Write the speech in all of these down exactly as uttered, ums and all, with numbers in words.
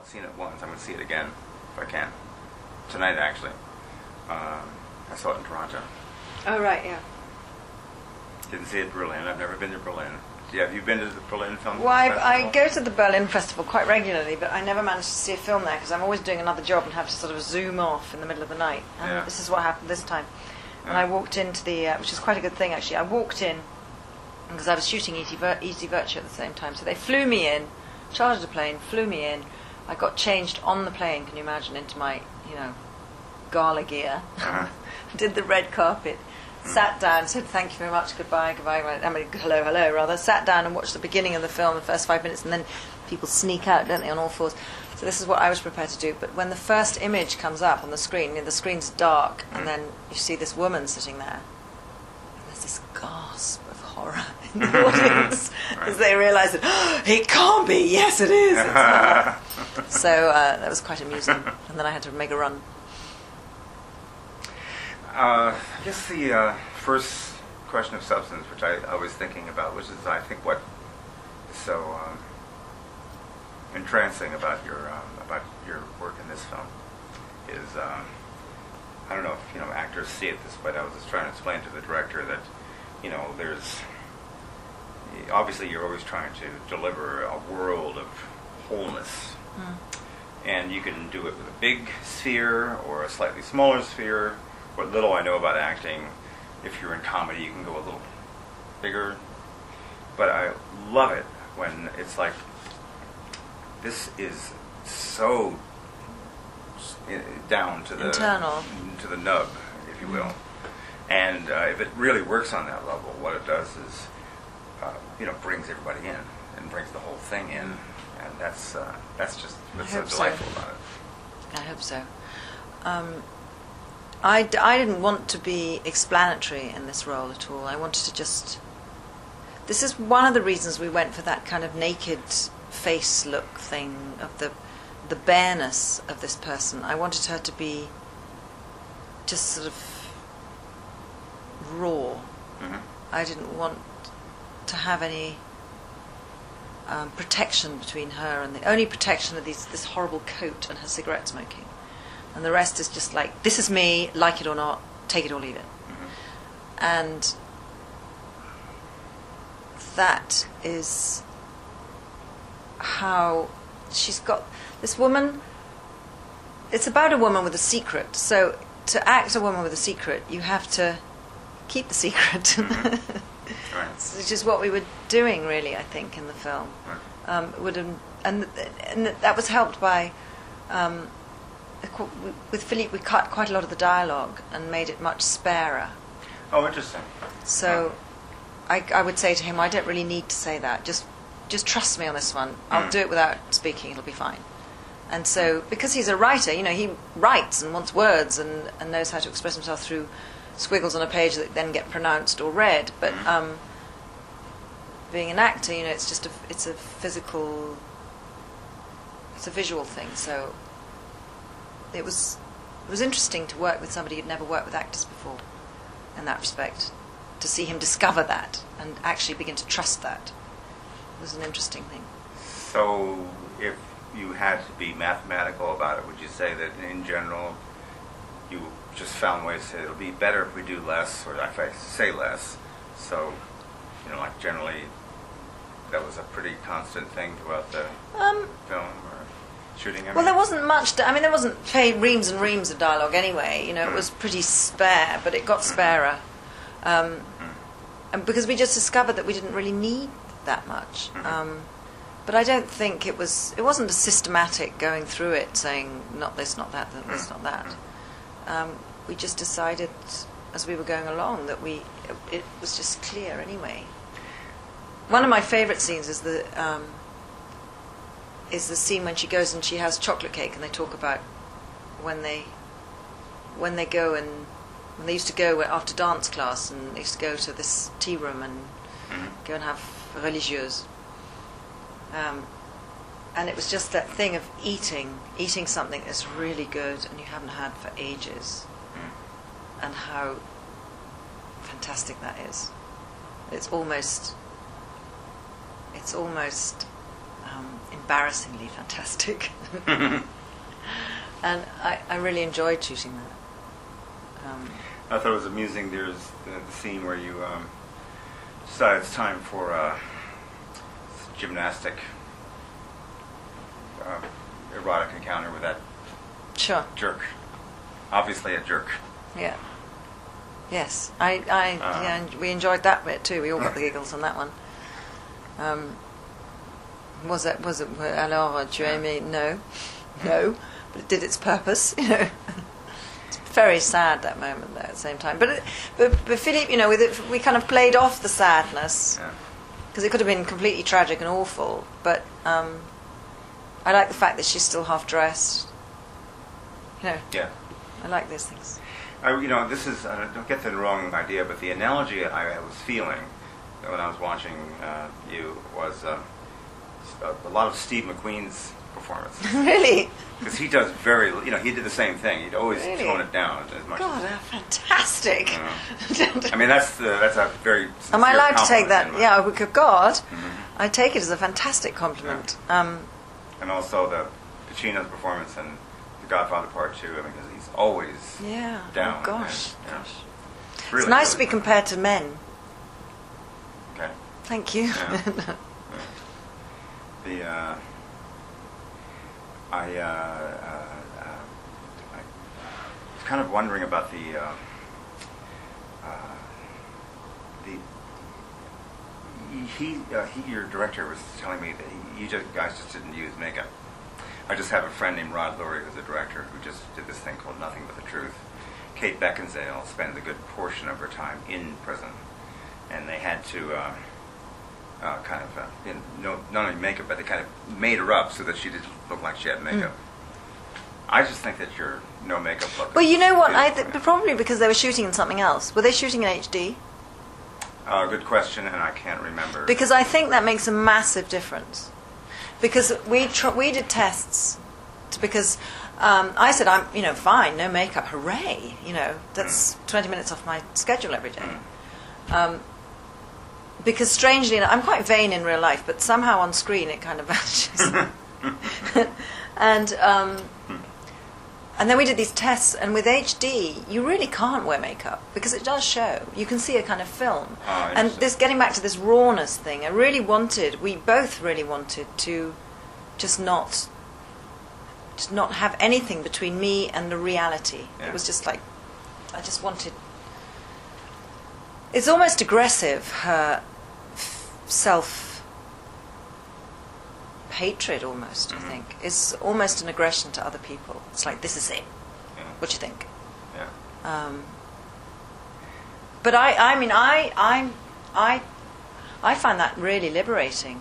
I've seen it once. I'm going to see it again if I can tonight. Actually, um, I saw it in Toronto. Oh right, yeah. Didn't see it in Berlin. I've never been to Berlin. Yeah, have you been to the Berlin Film Well, I, Festival? I go to the Berlin Festival quite regularly, but I never managed to see a film there because I'm always doing another job and have to sort of zoom off in the middle of the night. And Yeah. this is what happened this time. And Yeah. I walked into the, uh, which is quite a good thing actually. I walked in because I was shooting Easy, Vir- Easy Virtue at the same time, so they flew me in, chartered a plane, flew me in. I got changed on the plane. Can you imagine, into my, you know, gala gear? Uh-huh. Did the red carpet. Sat down, said thank you very much, goodbye, goodbye, I mean, hello, hello, rather. Sat down and watched the beginning of the film, the first five minutes, and then people sneak out, don't they, on all fours. So this is what I was prepared to do. But when the first image comes up on the screen, you know, the screen's dark, and then you see this woman sitting there, and there's this gasp of horror in the audience as they realise that, oh, it can't be, yes it is. It's not. So uh, that was quite amusing. And then I had to make a run. Uh, I guess the uh, first question of substance, which I, I was thinking about, which is I think what is so um, entrancing about your um, about your work in this film is um, I don't know if you know actors see it this way. I was just trying to explain to the director that you know there's obviously you're always trying to deliver a world of wholeness, mm. and you can do it with a big sphere or a slightly smaller sphere. What little I know about acting, if you're in comedy, you can go a little bigger. But I love it when it's like, this is so down to the internal, to the nub, if you will. And uh, if it really works on that level, what it does is, uh, you know, brings everybody in and brings the whole thing in, and that's uh, that's just what's so delightful so. about it. I hope so. Um, I, d- I didn't want to be explanatory in this role at all. I wanted to just... This is one of the reasons we went for that kind of naked face look thing, of the the bareness of this person. I wanted her to be just sort of raw. Mm-hmm. I didn't want to have any um, protection between her and the only protection of these, this horrible coat and her cigarette smoking. And the rest is just like, this is me, like it or not, take it or leave it. Mm-hmm. And that is how she's got this woman. It's about a woman with a secret. So to act a woman with a secret, you have to keep the secret. Mm-hmm. Right. Which is what we were doing, really, I think, in the film. Right. Um, would have, and, and that was helped by... Um, with Philippe, we cut quite a lot of the dialogue and made it much sparer. Oh, interesting. So, I, I would say to him, I don't really need to say that. Just, just trust me on this one. I'll mm. do it without speaking. It'll be fine. And so, because he's a writer, you know, he writes and wants words and, and knows how to express himself through squiggles on a page that then get pronounced or read. But um, being an actor, you know, it's just a, it's a physical, it's a visual thing. So. It was it was interesting to work with somebody who'd never worked with actors before in that respect, to see him discover that and actually begin to trust that. It was an interesting thing. So if you had to be mathematical about it, would you say that in general you just found ways to, it'll be better if we do less, or if I say less, so, you know, like generally that was a pretty constant thing throughout the um, film? Shooting, I mean. Well, there wasn't much. I mean, there wasn't pay reams and reams of dialogue anyway. You know, mm. it was pretty spare, but it got sparer, um, mm. and because we just discovered that we didn't really need that much. Mm-hmm. Um, but I don't think it was. It wasn't a systematic going through it, saying not this, not that, not this, not that. Um, we just decided as we were going along that we. It, it was just clear anyway. One of my favourite scenes is the. Um, is the scene when she goes and she has chocolate cake, and they talk about when they when they go and when they used to go after dance class, and they used to go to this tea room and mm-hmm. go and have religieuse. Um, and it was just that thing of eating, eating something that's really good and you haven't had for ages, mm. and how fantastic that is. It's almost, it's almost. Um, embarrassingly fantastic. And I, I really enjoyed shooting that. Um, I thought it was amusing. There's the, the scene where you um, decide it's time for uh, gymnastic uh, erotic encounter with that sure. jerk. Obviously a jerk. Yeah. Yes. I, I Uh-huh. yeah, and we enjoyed that bit too. We all got the giggles on that one. Um, was it, was it, alors, tu as aimé? No. No. But it did its purpose, you know. It's very sad, that moment there at the same time. But, it, but, but Philippe, you know, with it, we kind of played off the sadness. Yeah. Because it could have been completely tragic and awful. But um, I like the fact that she's still half dressed. You know, Yeah. I like those things. I, you know, this is, uh, don't get the wrong idea, but the analogy I, I was feeling when I was watching uh, you was uh, a, a lot of Steve McQueen's performance. Really? Because he does very, you know, he did the same thing. He'd always Really? tone it down as much God, as... uh, fantastic. Uh, I mean, that's the, that's a very Am I sincere allowed to take compliment that? in my- Yeah, we could, God, Mhm. I take it as a fantastic compliment. Um, And also the Pacino's performance in The Godfather Part Two. I mean, 'cause he's always yeah. down. Oh, gosh. and, you know, gosh. it's really, It's nice to really be compared to men. Okay. Thank you. Yeah. The uh, I, uh, uh, uh, I was kind of wondering about the uh, uh, the he, uh, he your director was telling me that he, you just guys just didn't use makeup. I just have a friend named Rod Lurie who's a director who just did this thing called Nothing But the Truth. Kate Beckinsale spends a good portion of her time in prison, and they had to uh, uh, kind of, uh, you know, no, not only makeup, but they kind of made her up so that she didn't look like she had makeup. I just think that your no makeup look. Well, you know what? is I th- brilliant. probably because they were shooting in something else. Were they shooting in H D? Uh, good question, and I can't remember. Because I think that makes a massive difference. Because we tr- we did tests, to, because um, I said I'm you know fine, no makeup, hooray, you know that's Mm. twenty minutes off my schedule every day. Mm. Um, because strangely, enough, I'm quite vain in real life, but somehow on screen it kind of vanishes. and um, and then we did these tests, and with H D, you really can't wear makeup because it does show. You can see a kind of film. Ah, and interesting. this, getting back to this rawness thing, I really wanted. We both really wanted to just not, just not have anything between me and the reality. Yeah. It was just like, I just wanted. It's almost aggressive, her f- self. Hatred almost, Mhm. I think. It's almost an aggression to other people. It's like, this is it. Yeah. What do you think? Yeah. Um, but I, I mean, I, I, I, I find that really liberating.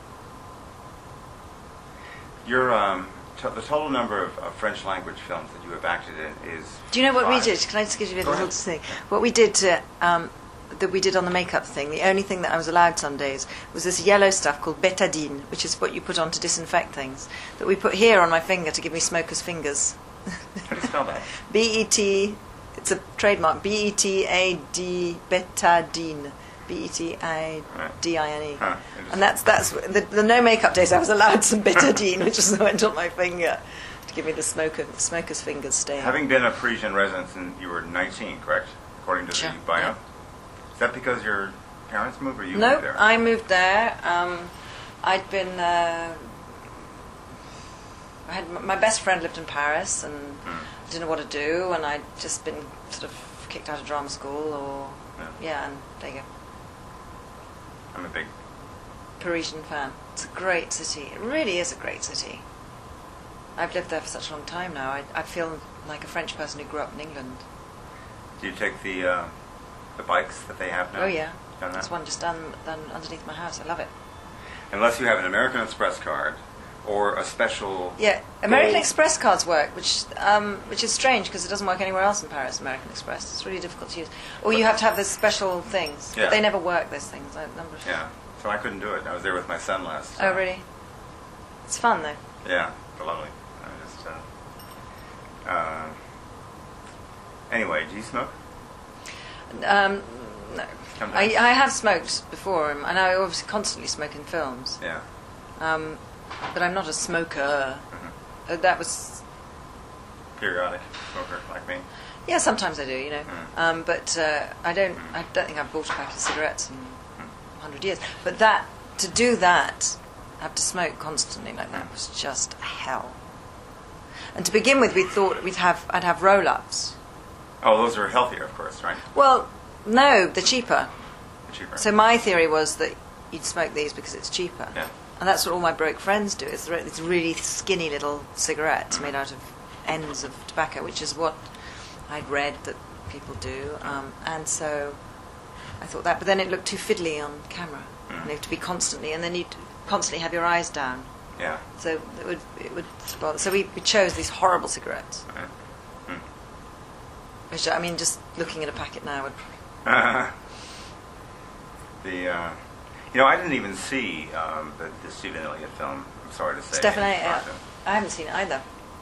Your um, t- the total number of, of French language films that you have acted in is. Do you know what we five. did? Can I just give you a Go little ahead. thing? What we did to, um, that we did on the makeup thing, the only thing that I was allowed some days was this yellow stuff called betadine, which is what you put on to disinfect things, that we put here on my finger to give me smoker's fingers. How do you spell that? B E T, it's a trademark, B E T A D, betadine. B E T A D I N E. Huh, And that's, that's the, the no makeup days I was allowed some betadine, which just went on my finger to give me the smoker, smoker's fingers stain. Having been a Parisian resident since you were nineteen, correct? According to Sure, the bio. yeah. Is that because your parents moved or you No, moved there? I moved there. Um, I'd been. Uh, I had my best friend lived in Paris, and Mm. I didn't know what to do, and I'd just been sort of kicked out of drama school, or Yeah. yeah, and there you go. I'm a big. Parisian fan. It's a great city. It really is a great city. I've lived there for such a long time now. I, I feel like a French person who grew up in England. Do you take the uh, the bikes that they have now? Oh yeah, Done that? there's one just down, down underneath my house. I love it. Unless you have an American Express card or a special. Yeah, American gold- Express cards work, which um, which is strange because it doesn't work anywhere else in Paris. American Express, it's really difficult to use. Or you have to have those special things, Yeah. but they never work. Those things. I number. Yeah. So I couldn't do it. I was there with my son last. Oh time. really? It's fun though. Yeah, it's lovely. I just. Uh, uh, anyway, do you smoke? Um, no. Sometimes. I, I have smoked before, and I obviously constantly smoke in films. Yeah. Um, but I'm not a smoker. Mm-hmm. Uh, that was Periodic smoker like me. yeah. Sometimes I do, you know, Mm. um, but uh, I don't. I don't think I've bought a packet of cigarettes in a hundred years. But that to do that, have to smoke constantly like that was just hell. And to begin with, we thought we'd have I'd have roll-ups. Oh, those are healthier, of course, right? Well, no, they're cheaper. Cheaper. So my theory was that you'd smoke these because it's cheaper. Yeah. And that's what all my broke friends do. It's re- it's really skinny little cigarettes made out of ends of tobacco, which is what I'd read that people do. Um, and so I thought that, but then it looked too fiddly on camera. Mm. You have to be constantly, and then you'd constantly have your eyes down. Yeah. So it would it would bother. So we, we chose these horrible cigarettes. Right. Mm. Which I mean, just looking at a packet now would. Uh, the uh, you know, I didn't even see um, the, the Stephen Elliott film. I'm sorry to say. Stephen in Elliott, Toronto. I haven't seen it either.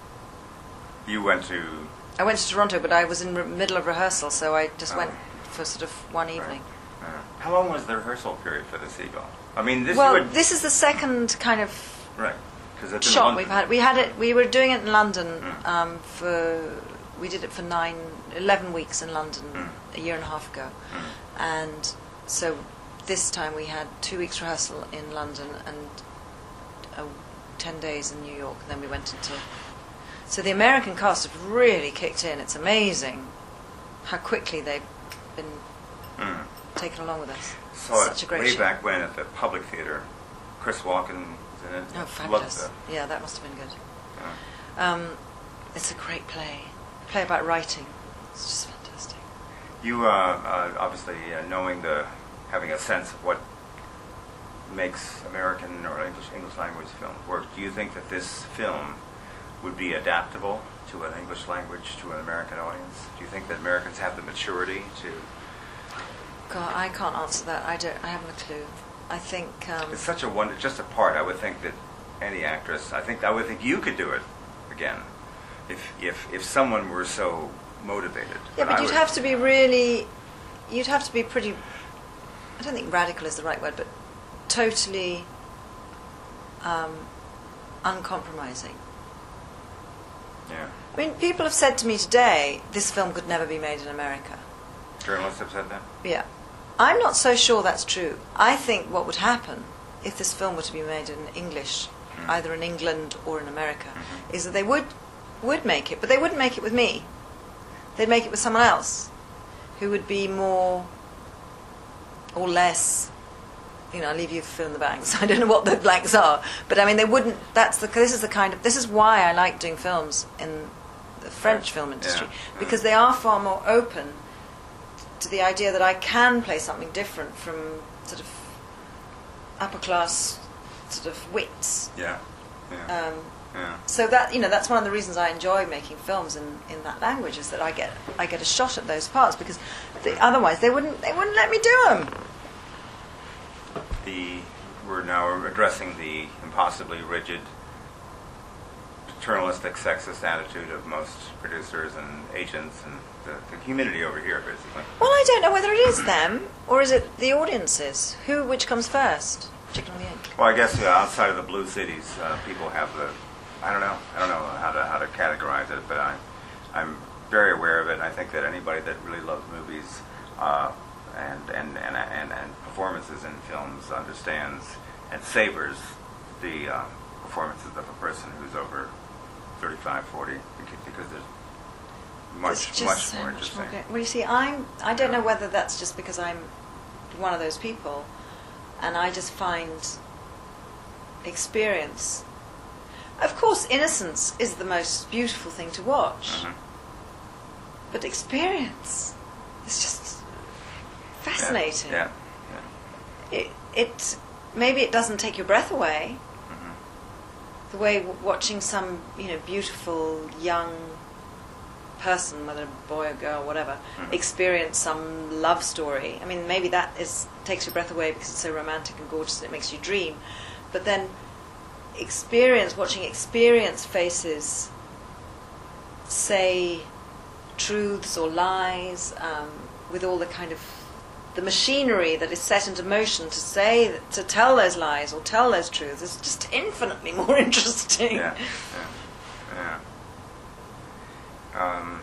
You went to. I went to Toronto, but I was in the re- middle of rehearsal, so I just Oh. went for sort of one evening. Uh, how long was the rehearsal period for the Seagull? I mean, this Well, would this is the second kind of right because it's in shot London. we've had. We had it. We were doing it in London Mm. um, for. We did it for nine, eleven weeks in London Mm. a year and a half ago, Mm. and so this time we had two weeks rehearsal in London and uh, ten days in New York, and then we went into. So the American cast have really kicked in. It's amazing how quickly they've been Mm. taken along with us. Saw Such a it great way show. back when at the Public Theater. Chris Walken was in it. Oh, Loved fabulous! the- Yeah, that must have been good. yeah. Um, it's a great play. Play about writing. It's just fantastic. You uh, uh, obviously uh, knowing the, having a sense of what makes American or English English language films work. Do you think that this film would be adaptable to an English language to an American audience? Do you think that Americans have the maturity to? God, I can't answer that. I don't. I haven't a clue. I think. Um, It's such a wonder, just a part. I would think that any actress, I think, I would think you could do it again, if if if someone were so motivated. yeah, but I you'd would- have to be really. You'd have to be pretty. I don't think radical is the right word, but totally um, uncompromising. Yeah, I mean, people have said to me today, this film could never be made in America. journalists have said that. Yeah. I'm not so sure that's true. I think what would happen if this film were to be made in English, Mm. either in England or in America, Mhm. is that they would would make it, but they wouldn't make it with me. They'd make it with someone else who would be more or less. You know, I'll leave you to fill in the blanks. I don't know what the blanks are, but I mean, they wouldn't. That's the. This is the kind of. This is why I like doing films in the French film industry, Yeah. because they are far more open to the idea that I can play something different from sort of upper class sort of wits. Yeah, yeah, Um, yeah. so that you know, that's one of the reasons I enjoy making films in, in that language, is that I get I get a shot at those parts, because the, otherwise they wouldn't they wouldn't let me do them. The we're now addressing the impossibly rigid, paternalistic, sexist attitude of most producers and agents and the, the community over here, basically. Well, I don't know whether it is them or is it the audiences. Who, which comes first? Chicken or the egg? Well, I guess uh, outside of the blue cities, uh, people have the. I don't know. I don't know how to how to categorize it, but I, I'm very aware of it. And I think that anybody that really loves movies uh, and, and, and and and performances in films understands and savors the uh, performances of a person who's over thirty-five, forty, because, because there's much It's just much so more much interesting. more good. Well, you see, I'm. I don't know whether that's just because I'm one of those people, and I just find experience. Of course, innocence is the most beautiful thing to watch, Mhm. but experience is just fascinating. Yeah. yeah. It, it maybe it doesn't take your breath away. Mhm. The way w- watching some, you know, beautiful young person, whether a boy or girl, whatever, Mhm. experience some love story. I mean, maybe that is takes your breath away because it's so romantic and gorgeous and it makes you dream. But then, experience, watching experience faces say truths or lies um, with all the kind of the machinery that is set into motion to say, to tell those lies or tell those truths is just infinitely more interesting. Yeah, yeah, yeah. Um,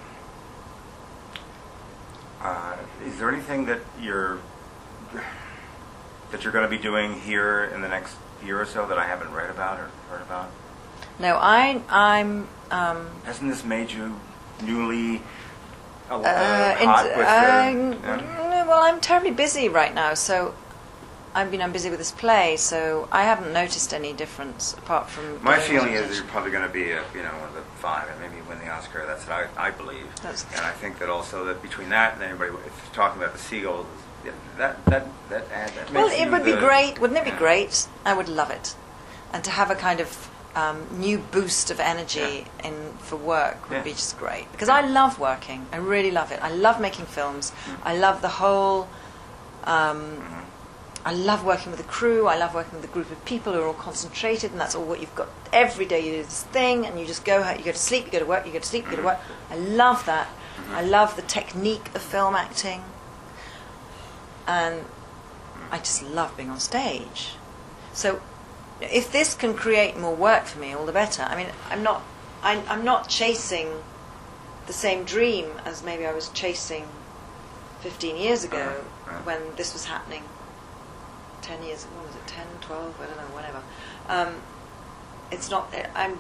uh, is there anything that you're that you're going to be doing here in the next year or so that I haven't read about or heard about? No, I, I'm. Um, Hasn't this made you newly uh, uh, hot in- with uh, the? Yeah? Well, I'm terribly busy right now, so I mean, I'm busy with this play, so I haven't noticed any difference apart from. My getting feeling is attention. you're probably going to be, a, you know, one of the five, and maybe win the Oscar. That's what I, I believe. That's- and I think that also that between that and everybody if talking about the seagulls, yeah, that that that ad, that Well, makes it you would be the- great, wouldn't it be yeah. great? I would love it, and to have a kind of um, new boost of energy in for work would Yeah. be just great. Because I love working, I really love it. I love making films. I love the whole. Um, Mhm. I love working with a crew. I love working with a group of people who are all concentrated, and that's all what you've got every day. You do this thing, and you just go. You go to sleep. You go to work. You go to sleep. You go to work. I love that. I love the technique of film acting, and I just love being on stage. So, if this can create more work for me, all the better. I mean, I'm not. I, I'm not chasing the same dream as maybe I was chasing fifteen years ago Uh-huh. Uh-huh. when this was happening. ten years, what was it, ten, twelve, I don't know, whatever. Um, it's not, I'm,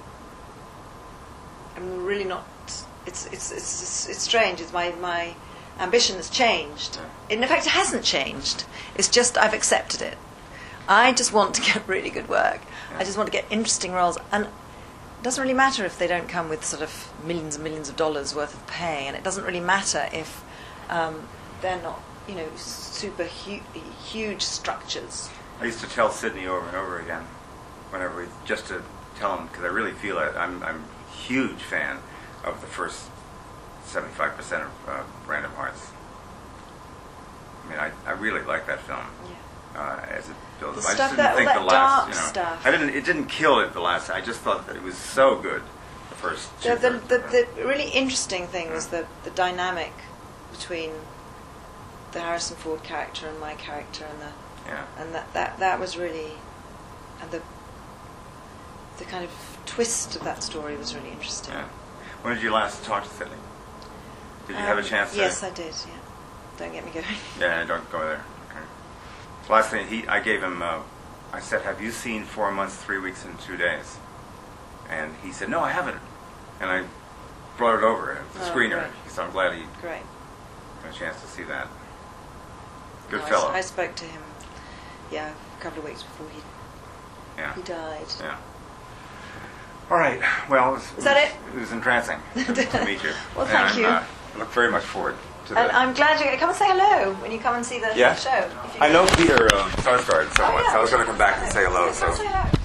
I'm really not, it's, it's, it's, it's, it's strange, it's my, my ambition has changed. In fact, it hasn't changed, it's just I've accepted it. I just want to get really good work. I just want to get interesting roles, and it doesn't really matter if they don't come with sort of millions and millions of dollars worth of pay, and it doesn't really matter if um, they're not, you know, super hu- huge structures. I used to tell Sydney over and over again, whenever we, just to tell him, because I really feel it. I'm I'm a huge fan of the first seventy-five percent of uh, Random Hearts. I mean, I, I really like that film. Yeah. Uh, as it builds The up. I stuff just didn't that- all think that the last, dark you know, stuff. I didn't. It didn't kill it the last. I just thought that it was so good. The first. The, two the, thirds the, of it. the really interesting thing was the, the dynamic between the Harrison Ford character and my character, and the Yeah. and that, that, that was really, and the the kind of twist of that story was really interesting. Yeah. When did you last talk to Sydney? Did you have a Um, chance to? Yes, I did. Yeah, don't get me going. Yeah, don't go there. Okay. Last thing, he, I gave him. Uh, I said, "Have you seen Four Months, Three Weeks, and Two Days?" And he said, "No, I haven't." And I brought it over the Oh, screener, great. so I'm glad he Great. got a chance to see that. Good No, I s- fellow. I, spoke to him, yeah, a couple of weeks before he yeah. he died. Yeah. All right. Well, it was, Is that it? It was entrancing to, to meet you. Well, thank and, you. Uh, I look very much forward to And that. I'm glad you come and say hello when you come and see the Yeah? show. if you I know can. Peter uh, Sarsgaard somewhat, Oh, yeah. so I was going to come back and say hello. Come So. and say hello.